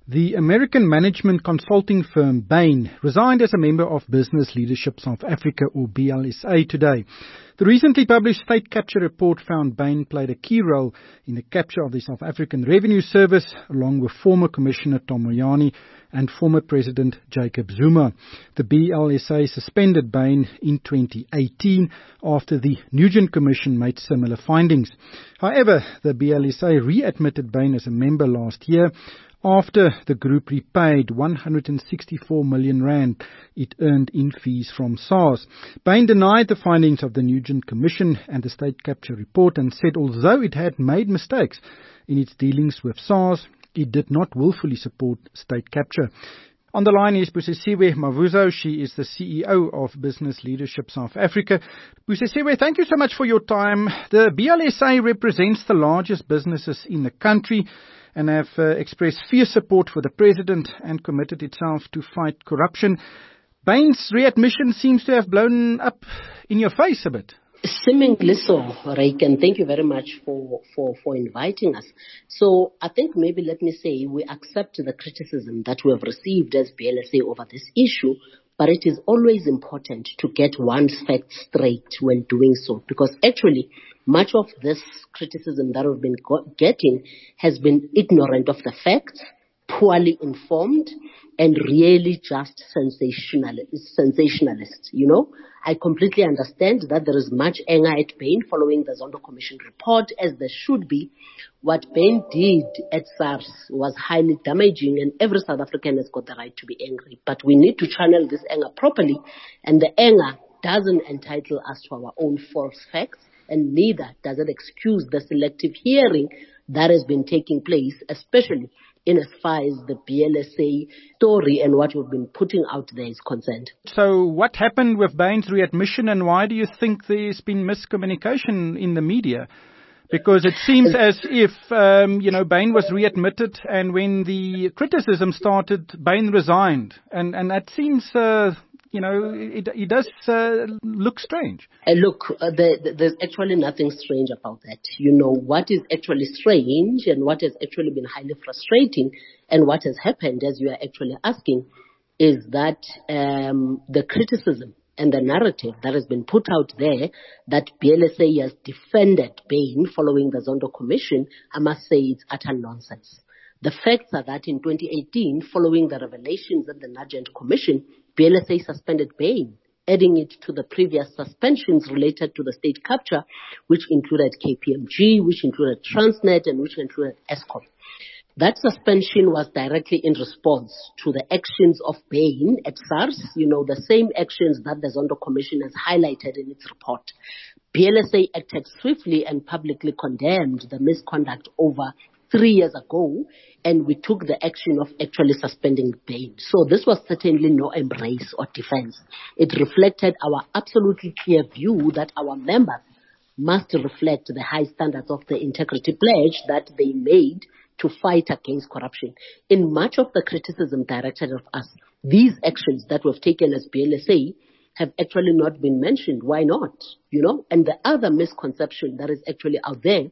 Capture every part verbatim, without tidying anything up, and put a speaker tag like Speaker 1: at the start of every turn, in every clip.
Speaker 1: The American management consulting firm Bain resigned as a member of Business Leadership South Africa, or B L S A, today. The recently published State Capture report found Bain played a key role in the capture of the South African Revenue Service, along with former Commissioner Tom Moyane and former President Jacob Zuma. The B L S A suspended Bain in twenty eighteen after the Nugent Commission made similar findings. However, the B L S A readmitted Bain as a member last year, after the group repaid one hundred sixty-four million rand it earned in fees from SARS. Bain denied the findings of the Nugent Commission and the State Capture report and said although it had made mistakes in its dealings with SARS, it did not willfully support state capture. On the line is Busisiwe Mavuzo. She is the C E O of Business Leadership South Africa. Busisiwe, thank you so much for your time. The B L S A represents the largest businesses in the country and have uh, expressed fierce support for the president and committed itself to fight corruption. Bain's readmission seems to have blown up in your face a bit.
Speaker 2: Seemingly so, Raik, and thank you very much for, for, for inviting us. So I think maybe let me say we accept the criticism that we have received as B L S A over this issue, but it is always important to get one's facts straight when doing so, because actually much of this criticism that we've been getting has been ignorant of the facts, poorly informed, and really just sensational, sensationalist, you know. I completely understand that there is much anger at Bain following the Zondo Commission report, as there should be. What Bain did at SARS was highly damaging, and every South African has got the right to be angry. But we need to channel this anger properly, and the anger doesn't entitle us to our own false facts, and neither does it excuse the selective hearing that has been taking place, especially in as far as the B L S A story and what we've been putting out there is concerned.
Speaker 1: So what happened with Bain's readmission, and why do you think there's been miscommunication in the media? Because it seems as if, um, you know, Bain was readmitted, and when the criticism started, Bain resigned. And, and that seems, uh, you know, it, it does uh, look strange.
Speaker 2: Uh, look, uh, the, the, there's actually nothing strange about that. You know, what is actually strange and what has actually been highly frustrating and what has happened, as you are actually asking, is that um, the criticism and the narrative that has been put out there that B L S A has defended Bain following the Zondo Commission, I must say it's utter nonsense. The facts are that in twenty eighteen, following the revelations at the Nugent Commission, B L S A suspended Bain, adding it to the previous suspensions related to the state capture, which included K P M G, which included Transnet, and which included Eskom. That suspension was directly in response to the actions of Bain at SARS, you know, the same actions that the Zondo Commission has highlighted in its report. B L S A acted swiftly and publicly condemned the misconduct over three years ago, and we took the action of actually suspending Bain. So this was certainly no embrace or defense. It reflected our absolutely clear view that our members must reflect the high standards of the integrity pledge that they made to fight against corruption. In much of the criticism directed at us, these actions that we've taken as B L S A have actually not been mentioned. Why not? You know, and the other misconception that is actually out there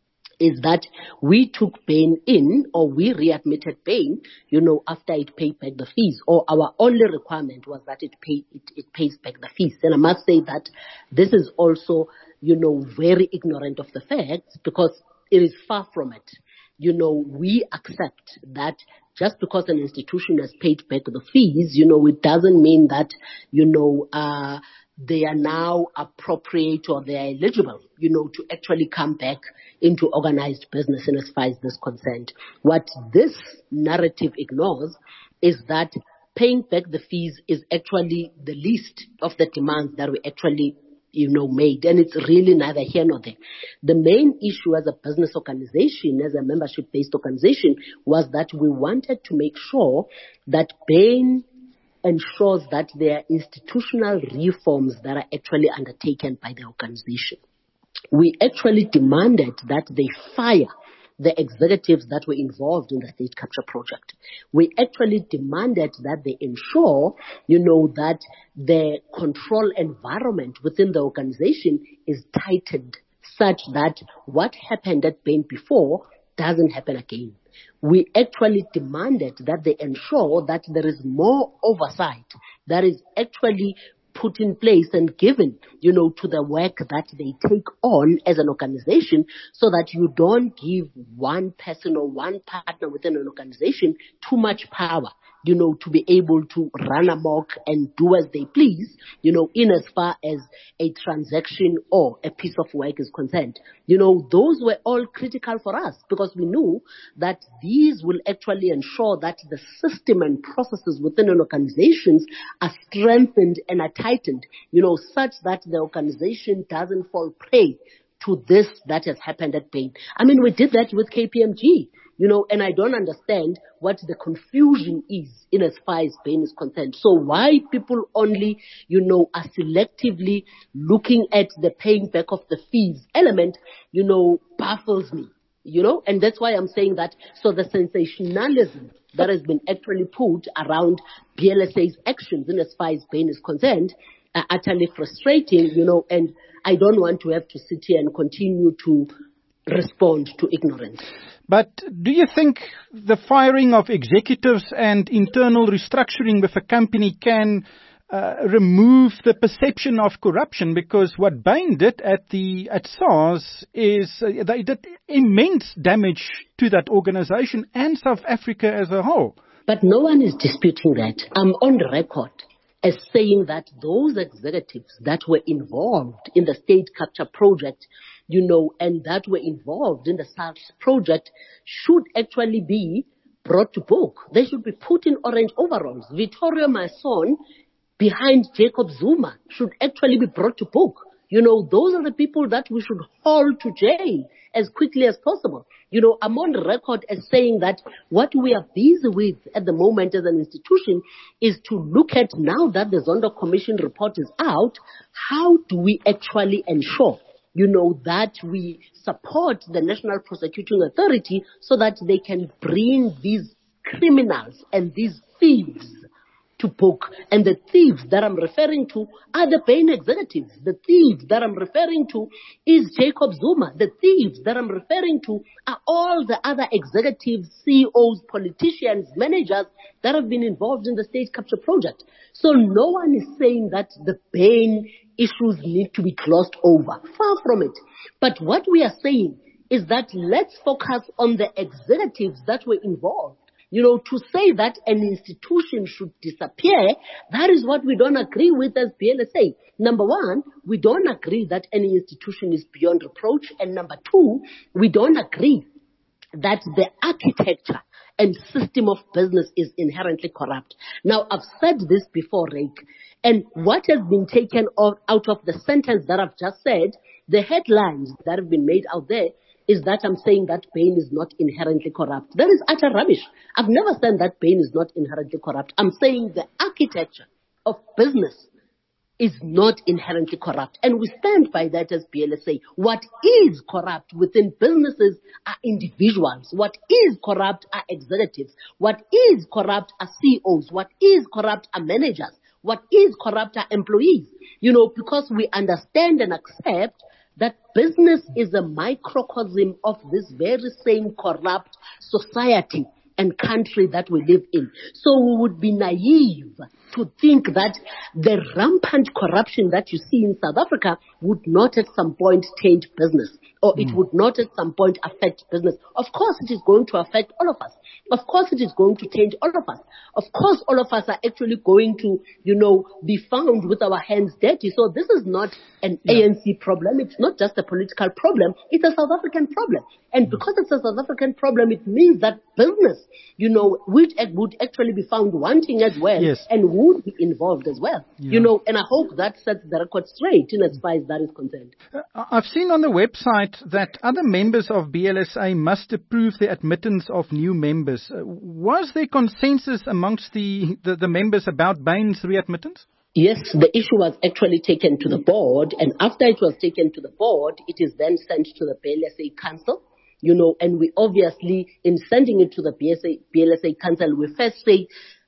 Speaker 2: is that we took Bain in, or we readmitted Bain, you know, after it paid back the fees, or our only requirement was that it pay it, it pays back the fees. And I must say that this is also, you know, very ignorant of the facts, because it is far from it. You know, we accept that just because an institution has paid back the fees, you know, it doesn't mean that, you know, uh, they are now appropriate or they are eligible, you know, to actually come back into organized business in as far as this is concerned. What this narrative ignores is that paying back the fees is actually the least of the demands that we actually, you know, made. And it's really neither here nor there. The main issue as a business organization, as a membership-based organization, was that we wanted to make sure that Bain ensures that there are institutional reforms that are actually undertaken by the organization. We actually demanded that they fire the executives that were involved in the state capture project. We actually demanded that they ensure, you know, that the control environment within the organization is tightened such that what happened at Bain before doesn't happen again. we actually demanded that they ensure that there is more oversight that is actually put in place and given, you know, to the work that they take on as an organization, so that you don't give one person or one partner within an organization too much power, you know, to be able to run amok and do as they please, you know, in as far as a transaction or a piece of work is concerned. You know, those were all critical for us, because we knew that these will actually ensure that the system and processes within an organization are strengthened and are tightened, you know, such that the organization doesn't fall prey to this that has happened at Bain. I mean, we did that with K P M G. You know, and I don't understand what the confusion is in as far as Bain is concerned. So why people only, you know, are selectively looking at the paying back of the fees element, you know, baffles me, you know, and that's why I'm saying that. So the sensationalism that has been actually put around B L S A's actions in as far as Bain is concerned are utterly frustrating, you know, and I don't want to have to sit here and continue to respond to ignorance.
Speaker 1: But do you think the firing of executives and internal restructuring with a company can uh, remove the perception of corruption? Because what Bain did at the at SARS is uh, they did immense damage to that organization and South Africa as a whole.
Speaker 2: But no one is disputing that. I'm on record as saying that those executives that were involved in the state capture project, you know, and that were involved in the SARS project should actually be brought to book. They should be put in orange overalls. Vittorio Mason, behind Jacob Zuma, should actually be brought to book. You know, those are the people that we should haul to jail as quickly as possible. You know, I'm on record as saying that what we are busy with at the moment as an institution is to look at, now that the Zondo Commission report is out, how do we actually ensure, you know, that we support the National Prosecuting Authority so that they can bring these criminals and these thieves to book. And the thieves that I'm referring to are the Bain executives. The thieves that I'm referring to is Jacob Zuma. The thieves that I'm referring to are all the other executives, C E Os, politicians, managers that have been involved in the state capture project. So no one is saying that the Bain issues need to be glossed over. Far from it. But what we are saying is that let's focus on the executives that were involved. You know, to say that an institution should disappear, that is what we don't agree with as B L S A. Number one, we don't agree that any institution is beyond reproach. And number two, we don't agree that the architecture and system of business is inherently corrupt. Now, I've said this before, Rick, and what has been taken out of the sentence that I've just said, the headlines that have been made out there, is that I'm saying that Bain is not inherently corrupt. That is utter rubbish. I've never said that Bain is not inherently corrupt. I'm saying the architecture of business is not inherently corrupt. And we stand by that as B L S A. What is corrupt within businesses are individuals. What is corrupt are executives. What is corrupt are C E Os. What is corrupt are managers. What is corrupt are employees. You know, because we understand and accept that business is a microcosm of this very same corrupt society and country that we live in. So we would be naive to think that the rampant corruption that you see in South Africa would not at some point taint business, or it mm. would not at some point affect business. Of course it is going to affect all of us. Of course it is going to taint all of us. Of course all of us are actually going to, you know, be found with our hands dirty. So this is not an yeah. A N C problem. It's not just a political problem. It's a South African problem. And because it's a South African problem, it means that business, you know, would, would actually be found wanting as well,
Speaker 1: yes.
Speaker 2: and would be involved as well. Yeah. You know, and I hope that sets the record straight in as far as that is concerned.
Speaker 1: Uh, I've seen on the website that other members of B L S A must approve the admittance of new members. Uh, was there consensus amongst the, the, the members about Bain's readmittance?
Speaker 2: Yes, the issue was actually taken to the board, and after it was taken to the board, it is then sent to the B L S A Council. You know, and we obviously, in sending it to the B L S A, B L S A Council, we first say,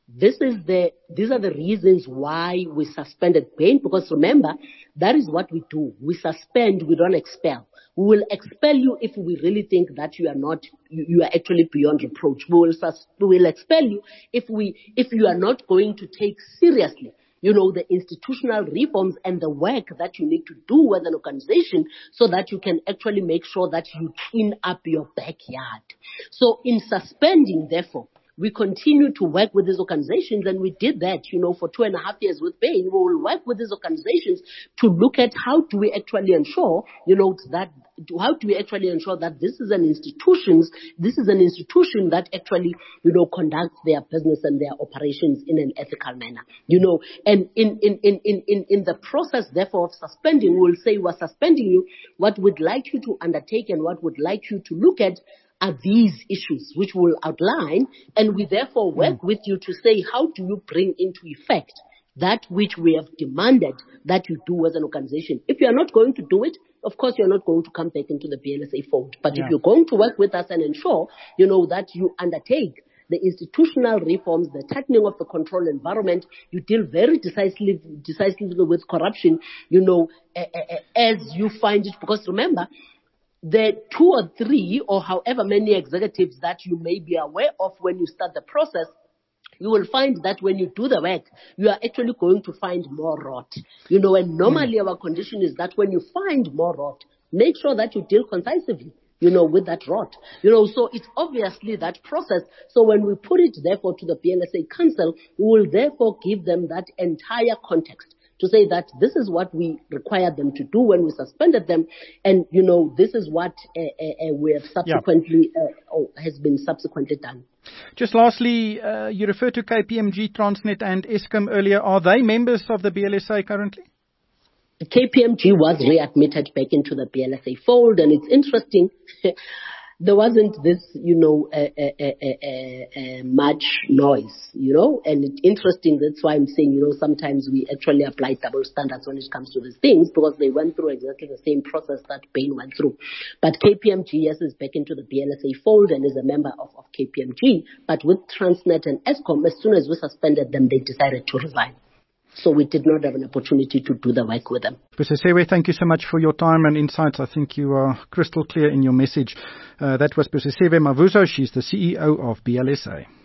Speaker 2: This is the, these are the reasons why we suspended Bain, because remember, that is what we do. We suspend, we don't expel. We will expel you if we really think that you are not, you, you are actually beyond reproach. We will, sus, we will expel you if we, if you are not going to take seriously, you know, the institutional reforms and the work that you need to do with an organization so that you can actually make sure that you clean up your backyard. So in suspending, therefore, we continue to work with these organizations, and we did that, you know, for two and a half years with Bain. We will work with these organizations to look at how do we actually ensure, you know, that, how do we actually ensure that this is an institution, this is an institution that actually, you know, conducts their business and their operations in an ethical manner, you know, and in, in, in, in, in, in the process, therefore, of suspending, we'll say we're suspending you. What we'd like you to undertake and what we'd like you to look at are these issues which we'll outline, and we therefore work mm. with you to say, how do you bring into effect that which we have demanded that you do as an organization? If you are not going to do it, of course you're not going to come back into the B L S A fold. But yeah. if you're going to work with us and ensure, you know, that you undertake the institutional reforms, the tightening of the control environment, you deal very decisively, decisively with corruption, you know, uh, uh, as you find it, because remember, the two or three or however many executives that you may be aware of when you start the process, you will find that when you do the work, you are actually going to find more rot. You know, and normally mm. our condition is that when you find more rot, make sure that you deal concisively, you know, with that rot. You know, so it's obviously that process. So when we put it, therefore, to the B L S A Council, we will therefore give them that entire context to say that this is what we required them to do when we suspended them, and, you know, this is what uh, uh, we have subsequently, yeah. uh, oh, has been subsequently done.
Speaker 1: Just lastly, uh, you referred to K P M G, Transnet and Eskom earlier. Are they members of the B L S A currently?
Speaker 2: K P M G was readmitted back into the B L S A fold, and it's interesting. There wasn't this, you know, uh, uh, uh, uh, uh, much noise, you know, and it's interesting. That's why I'm saying, you know, sometimes we actually apply double standards when it comes to these things, because they went through exactly the same process that Bain went through. But K P M G, yes, is back into the B L S A fold and is a member of, of K P M G. But with Transnet and Eskom, as soon as we suspended them, they decided to resign. So we did not have an opportunity to do the work with them.
Speaker 1: Pusesewe, thank you so much for your time and insights. I think you are crystal clear in your message. Uh, that was Pusesewe Mavuso. She's the C E O of B L S A.